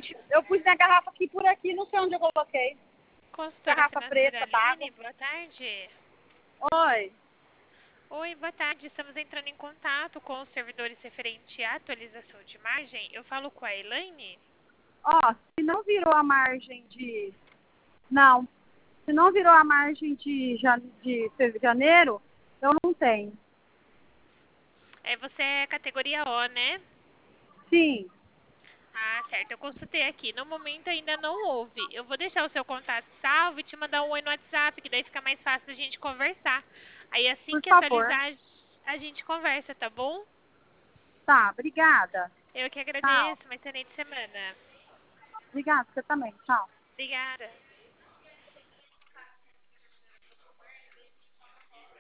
gente. Eu pus minha garrafa aqui por aqui, não sei onde eu coloquei. Consultora Garrafa financeira preta d'água. Aline, boa tarde. Oi. Oi, boa tarde. Estamos entrando em contato com os servidores referente à atualização de margem. Eu falo com a Elaine? Ó, se não virou a margem de... Não. Se não virou a margem de janeiro, eu não tenho. Você é categoria O, né? Sim. Ah, certo. Eu consultei aqui. No momento ainda não houve. Eu vou deixar o seu contato salvo e te mandar um oi no WhatsApp, que daí fica mais fácil da gente conversar. Aí assim Por que favor. atualizar, a gente conversa, tá bom? Tá, obrigada. Eu que Tchau. agradeço. Uma excelente semana. Obrigada, você também. Tchau. Obrigada.